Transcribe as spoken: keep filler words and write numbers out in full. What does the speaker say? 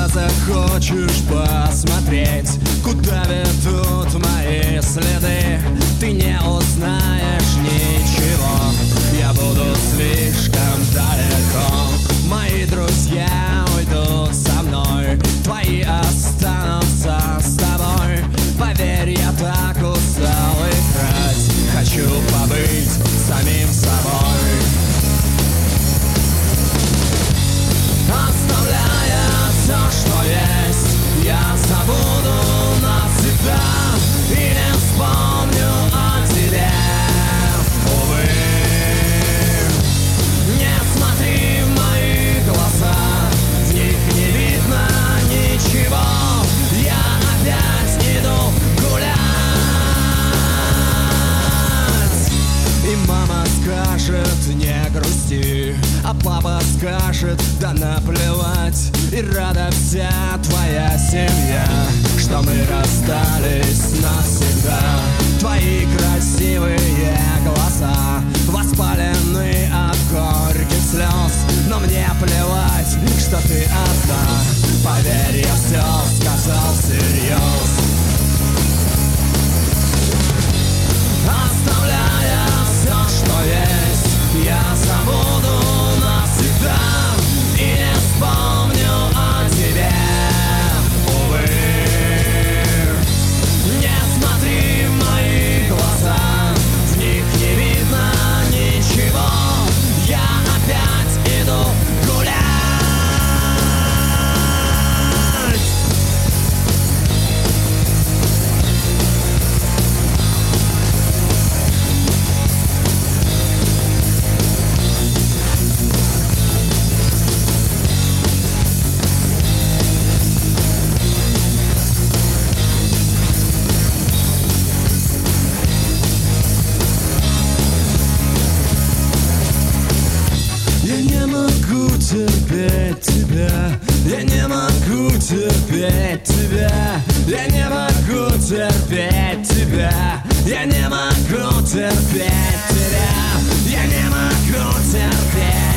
захочешь посмотреть, куда ведут мои следы, ты не узнаешь ничего. Я буду слишком далеко, мои друзья уйдут со мной, твои останутся с тобой. Поверь, я так устал играть, хочу побыть самим собой. Оставляя все, что есть, я забуду навсегда и не вспомню о тебе. Увы, не смотри в мои глаза, в них не видно ничего. Я опять иду гулять, и мама скажет: не грусти, а папа скажет: да наплевать. И рада вся твоя семья, что мы расстались навсегда. Твои красивые глаза воспалены от горьких слез, но мне плевать, что ты одна. Поверь, я все сказал всерьез. Оставляя все, что есть, я забуду навсегда и не вспомню о тебе. Увы, не смотри в мои глаза, в них не видно ничего. Я опять иду гулять. Терпеть тебя, я не могу терпеть тебя, я не могу терпеть тебя, я не могу терпеть тебя, я не могу терпеть.